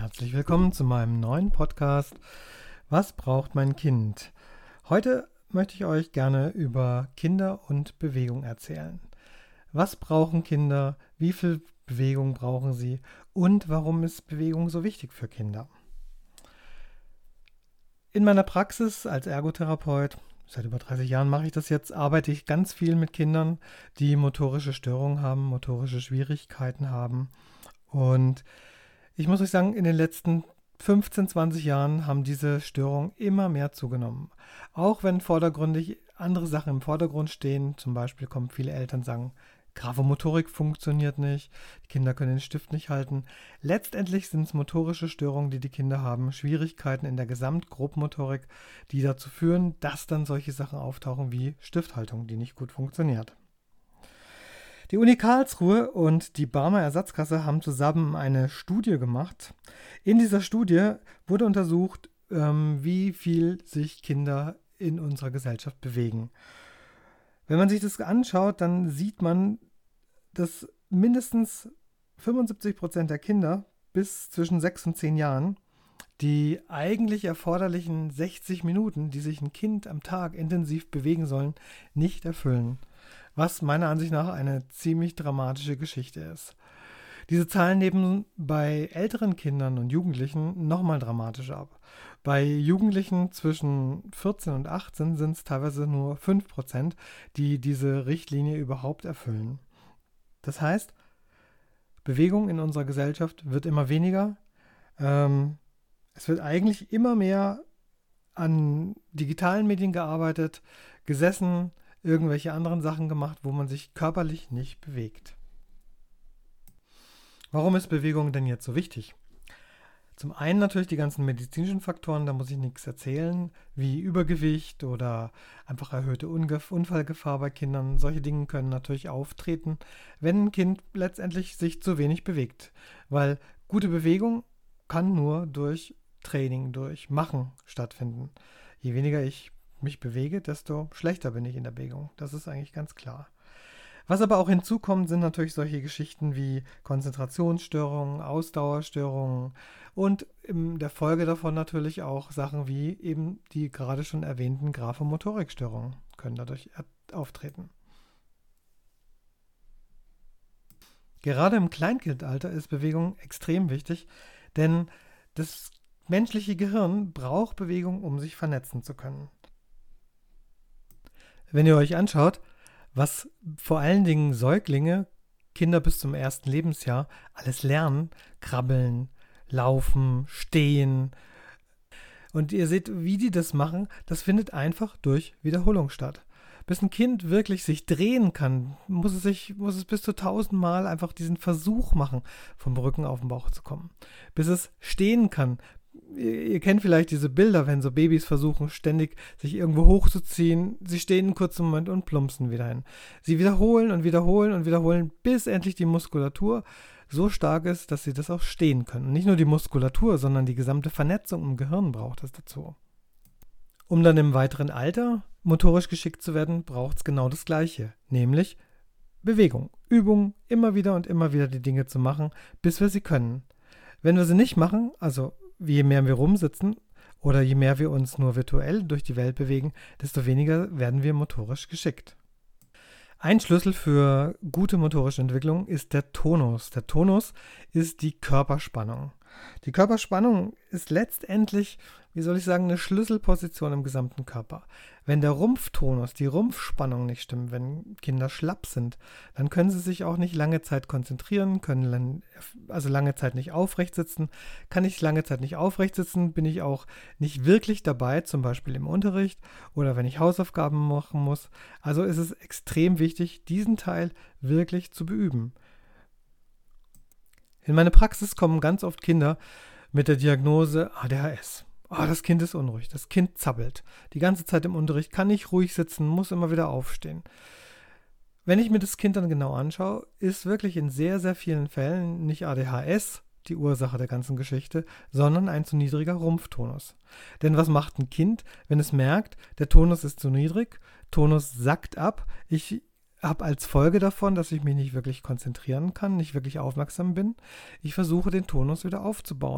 Herzlich willkommen zu meinem neuen Podcast Was braucht mein Kind? Heute möchte ich euch gerne über Kinder und Bewegung erzählen. Was brauchen Kinder? Wie viel Bewegung brauchen sie? Und warum ist Bewegung so wichtig für Kinder? In meiner Praxis als Ergotherapeut, seit über 30 Jahren mache ich das jetzt, arbeite ich ganz viel mit Kindern, die motorische Störungen haben, motorische Schwierigkeiten haben. Und ich muss euch sagen, in den letzten 15, 20 Jahren haben diese Störungen immer mehr zugenommen. Auch wenn vordergründig andere Sachen im Vordergrund stehen, zum Beispiel kommen viele Eltern sagen, Grafomotorik funktioniert nicht, die Kinder können den Stift nicht halten. Letztendlich sind es motorische Störungen, die die Kinder haben, Schwierigkeiten in der Gesamtgrobmotorik, die dazu führen, dass dann solche Sachen auftauchen wie Stifthaltung, die nicht gut funktioniert. Die Uni Karlsruhe und die Barmer Ersatzkasse haben zusammen eine Studie gemacht. In dieser Studie wurde untersucht, wie viel sich Kinder in unserer Gesellschaft bewegen. Wenn man sich das anschaut, dann sieht man, dass mindestens 75% der Kinder bis zwischen 6 und 10 Jahren die eigentlich erforderlichen 60 Minuten, die sich ein Kind am Tag intensiv bewegen sollen, nicht erfüllen. Was meiner Ansicht nach eine ziemlich dramatische Geschichte ist. Diese Zahlen nehmen bei älteren Kindern und Jugendlichen nochmal dramatisch ab. Bei Jugendlichen zwischen 14 und 18 sind es teilweise nur 5%, die diese Richtlinie überhaupt erfüllen. Das heißt, Bewegung in unserer Gesellschaft wird immer weniger. Es wird eigentlich immer mehr an digitalen Medien gearbeitet, gesessen, irgendwelche anderen Sachen gemacht, wo man sich körperlich nicht bewegt. Warum ist Bewegung denn jetzt so wichtig? Zum einen natürlich die ganzen medizinischen Faktoren, da muss ich nichts erzählen, wie Übergewicht oder einfach erhöhte Unfallgefahr bei Kindern. Solche Dinge können natürlich auftreten, wenn ein Kind letztendlich sich zu wenig bewegt. Weil gute Bewegung kann nur durch Training, durch Machen stattfinden. Je weniger ich mich bewege, desto schlechter bin ich in der Bewegung. Das ist eigentlich ganz klar. Was aber auch hinzukommt, sind natürlich solche Geschichten wie Konzentrationsstörungen, Ausdauerstörungen und in der Folge davon natürlich auch Sachen wie eben die gerade schon erwähnten Grafomotorikstörungen können dadurch auftreten. Gerade im Kleinkindalter ist Bewegung extrem wichtig, denn das menschliche Gehirn braucht Bewegung, um sich vernetzen zu können. Wenn ihr euch anschaut, was vor allen Dingen Säuglinge, Kinder bis zum 1. Lebensjahr, alles lernen, krabbeln, laufen, stehen. Und ihr seht, wie die das machen, das findet einfach durch Wiederholung statt. Bis ein Kind wirklich sich drehen kann, muss es bis zu 1000 Mal einfach diesen Versuch machen, vom Rücken auf den Bauch zu kommen. Bis es stehen kann. Ihr kennt vielleicht diese Bilder, wenn so Babys versuchen, ständig sich irgendwo hochzuziehen. Sie stehen einen kurzen Moment und plumpsen wieder hin. Sie wiederholen und wiederholen und wiederholen, bis endlich die Muskulatur so stark ist, dass sie das auch stehen können. Und nicht nur die Muskulatur, sondern die gesamte Vernetzung im Gehirn braucht es dazu. Um dann im weiteren Alter motorisch geschickt zu werden, braucht es genau das Gleiche, nämlich Bewegung, Übung, immer wieder die Dinge zu machen, bis wir sie können. Wenn wir sie nicht machen, also je mehr wir rumsitzen oder je mehr wir uns nur virtuell durch die Welt bewegen, desto weniger werden wir motorisch geschickt. Ein Schlüssel für gute motorische Entwicklung ist der Tonus. Der Tonus ist die Körperspannung. Die Körperspannung ist letztendlich, eine Schlüsselposition im gesamten Körper. Wenn der Rumpftonus, die Rumpfspannung nicht stimmt, wenn Kinder schlapp sind, dann können sie sich auch nicht lange Zeit konzentrieren, können also lange Zeit nicht aufrecht sitzen. Kann ich lange Zeit nicht aufrecht sitzen, bin ich auch nicht wirklich dabei, zum Beispiel im Unterricht oder wenn ich Hausaufgaben machen muss. Also ist es extrem wichtig, diesen Teil wirklich zu beüben. In meine Praxis kommen ganz oft Kinder mit der Diagnose ADHS. Das Kind ist unruhig, das Kind zappelt. Die ganze Zeit im Unterricht kann nicht ruhig sitzen, muss immer wieder aufstehen. Wenn ich mir das Kind dann genau anschaue, ist wirklich in sehr, sehr vielen Fällen nicht ADHS die Ursache der ganzen Geschichte, sondern ein zu niedriger Rumpftonus. Denn was macht ein Kind, wenn es merkt, der Tonus ist zu niedrig, Tonus sackt ab, ich habe als Folge davon, dass ich mich nicht wirklich konzentrieren kann, nicht wirklich aufmerksam bin, ich versuche den Tonus wieder aufzubauen.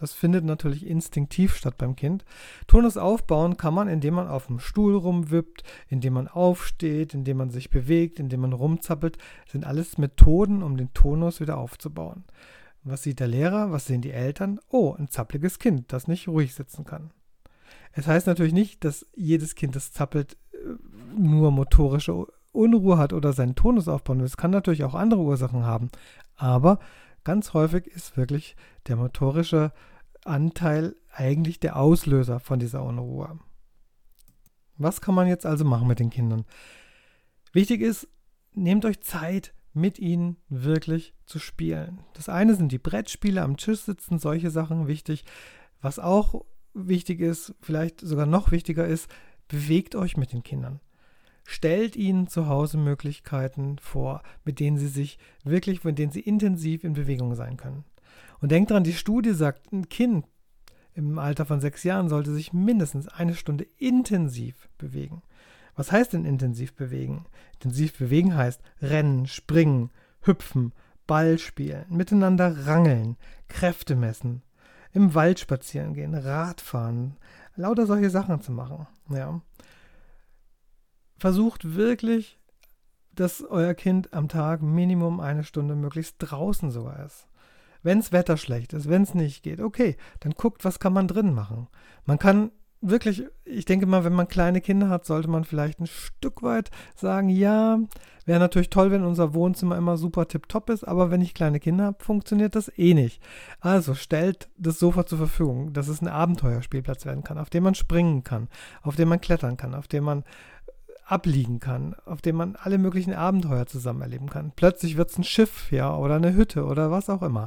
Das findet natürlich instinktiv statt beim Kind. Tonus aufbauen kann man, indem man auf dem Stuhl rumwippt, indem man aufsteht, indem man sich bewegt, indem man rumzappelt. Das sind alles Methoden, um den Tonus wieder aufzubauen. Was sieht der Lehrer? Was sehen die Eltern? Oh, ein zappliges Kind, das nicht ruhig sitzen kann. Es heißt natürlich nicht, dass jedes Kind, das zappelt, nur motorische Unruhe hat oder seinen Tonus aufbauen will. Es kann natürlich auch andere Ursachen haben. Aber ganz häufig ist wirklich der motorische Anteil eigentlich der Auslöser von dieser Unruhe. Was kann man jetzt also machen mit den Kindern? Wichtig ist, nehmt euch Zeit, mit ihnen wirklich zu spielen. Das eine sind die Brettspiele, am Tisch sitzen, solche Sachen wichtig. Was auch wichtig ist, vielleicht sogar noch wichtiger ist, bewegt euch mit den Kindern. Stellt ihnen zu Hause Möglichkeiten vor, mit denen sie intensiv in Bewegung sein können. Und denkt dran, die Studie sagt, ein Kind im Alter von 6 Jahren sollte sich mindestens 1 Stunde intensiv bewegen. Was heißt denn intensiv bewegen? Intensiv bewegen heißt rennen, springen, hüpfen, Ball spielen, miteinander rangeln, Kräfte messen, im Wald spazieren gehen, Radfahren, lauter solche Sachen zu machen. Ja. Versucht wirklich, dass euer Kind am Tag Minimum 1 Stunde möglichst draußen sogar ist. Wenn das Wetter schlecht ist, wenn es nicht geht, okay, dann guckt, was kann man drin machen. Man kann wirklich, ich denke mal, wenn man kleine Kinder hat, sollte man vielleicht ein Stück weit sagen, ja, wäre natürlich toll, wenn unser Wohnzimmer immer super tipptopp ist, aber wenn ich kleine Kinder habe, funktioniert das eh nicht. Also stellt das Sofa zur Verfügung, dass es ein Abenteuerspielplatz werden kann, auf dem man springen kann, auf dem man klettern kann, auf dem man abliegen kann, auf dem man alle möglichen Abenteuer zusammen erleben kann. Plötzlich wird es ein Schiff, ja, oder eine Hütte oder was auch immer.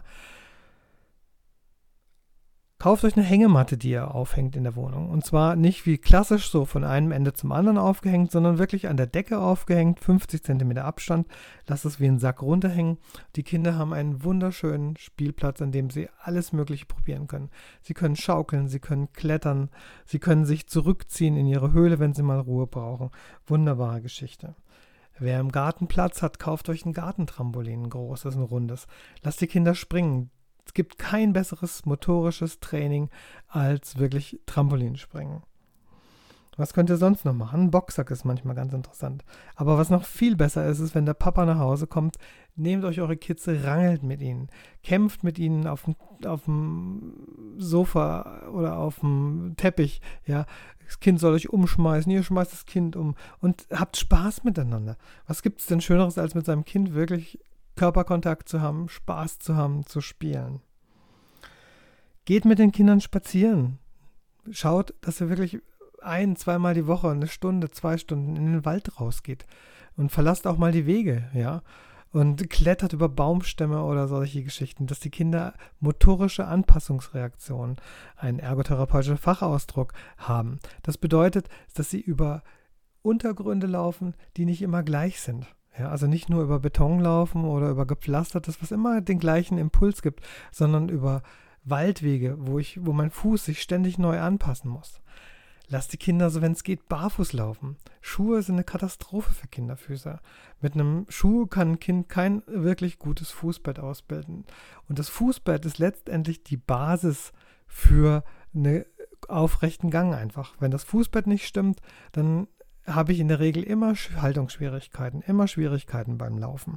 Kauft euch eine Hängematte, die ihr aufhängt in der Wohnung. Und zwar nicht wie klassisch so von einem Ende zum anderen aufgehängt, sondern wirklich an der Decke aufgehängt, 50 cm Abstand. Lasst es wie ein Sack runterhängen. Die Kinder haben einen wunderschönen Spielplatz, an dem sie alles Mögliche probieren können. Sie können schaukeln, sie können klettern, sie können sich zurückziehen in ihre Höhle, wenn sie mal Ruhe brauchen. Wunderbare Geschichte. Wer im Garten Platz hat, kauft euch ein Gartentrampolin, ein großes, ein rundes. Lasst die Kinder springen. Es gibt kein besseres motorisches Training als wirklich Trampolinspringen. Was könnt ihr sonst noch machen? Ein Boxsack ist manchmal ganz interessant. Aber was noch viel besser ist, ist, wenn der Papa nach Hause kommt, nehmt euch eure Kids, rangelt mit ihnen, kämpft mit ihnen auf dem Sofa oder auf dem Teppich. Ja, das Kind soll euch umschmeißen, ihr schmeißt das Kind um und habt Spaß miteinander. Was gibt es denn Schöneres, als mit seinem Kind wirklich Körperkontakt zu haben, Spaß zu haben, zu spielen. Geht mit den Kindern spazieren. Schaut, dass ihr wirklich 1-2 Mal die Woche, 1 Stunde, 2 Stunden in den Wald rausgeht. Und verlasst auch mal die Wege, ja. Und klettert über Baumstämme oder solche Geschichten, dass die Kinder motorische Anpassungsreaktionen, ein ergotherapeutischer Fachausdruck, haben. Das bedeutet, dass sie über Untergründe laufen, die nicht immer gleich sind. Ja, also nicht nur über Beton laufen oder über gepflastertes, was immer den gleichen Impuls gibt, sondern über Waldwege, wo mein Fuß sich ständig neu anpassen muss. Lasst die Kinder, so wenn es geht, barfuß laufen. Schuhe sind eine Katastrophe für Kinderfüße. Mit einem Schuh kann ein Kind kein wirklich gutes Fußbett ausbilden. Und das Fußbett ist letztendlich die Basis für einen aufrechten Gang einfach. Wenn das Fußbett nicht stimmt, dann habe ich in der Regel immer Haltungsschwierigkeiten, immer Schwierigkeiten beim Laufen.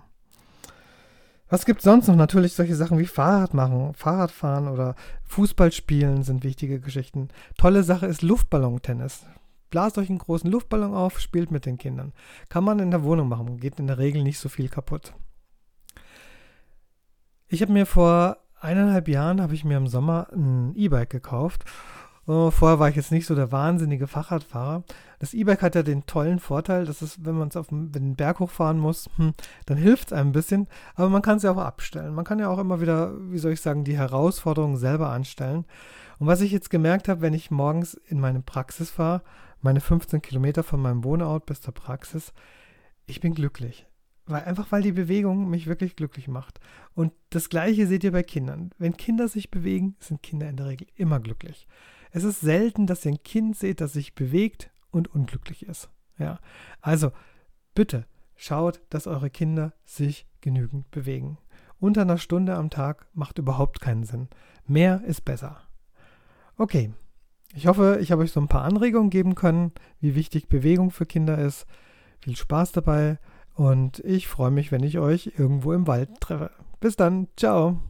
Was gibt es sonst noch? Natürlich solche Sachen wie Fahrradfahren oder Fußball spielen sind wichtige Geschichten. Tolle Sache ist Luftballontennis. Blast euch einen großen Luftballon auf, spielt mit den Kindern. Kann man in der Wohnung machen, geht in der Regel nicht so viel kaputt. Ich habe mir vor 1,5 Jahren, habe ich mir im Sommer ein E-Bike gekauft. Vorher war ich jetzt nicht so der wahnsinnige Fahrradfahrer. Das E-Bike hat ja den tollen Vorteil, dass es, wenn man es den Berg hochfahren muss, dann hilft es einem ein bisschen, aber man kann es ja auch abstellen. Man kann ja auch immer wieder, wie soll ich sagen, die Herausforderungen selber anstellen. Und was ich jetzt gemerkt habe, wenn ich morgens in meine Praxis fahre, meine 15 Kilometer von meinem Wohnort bis zur Praxis, ich bin glücklich. Weil die Bewegung mich wirklich glücklich macht. Und das Gleiche seht ihr bei Kindern. Wenn Kinder sich bewegen, sind Kinder in der Regel immer glücklich. Es ist selten, dass ihr ein Kind seht, das sich bewegt und unglücklich ist. Ja, also bitte schaut, dass eure Kinder sich genügend bewegen. Unter 1 Stunde am Tag macht überhaupt keinen Sinn. Mehr ist besser. Okay, ich hoffe, ich habe euch so ein paar Anregungen geben können, wie wichtig Bewegung für Kinder ist. Viel Spaß dabei und ich freue mich, wenn ich euch irgendwo im Wald treffe. Bis dann, ciao.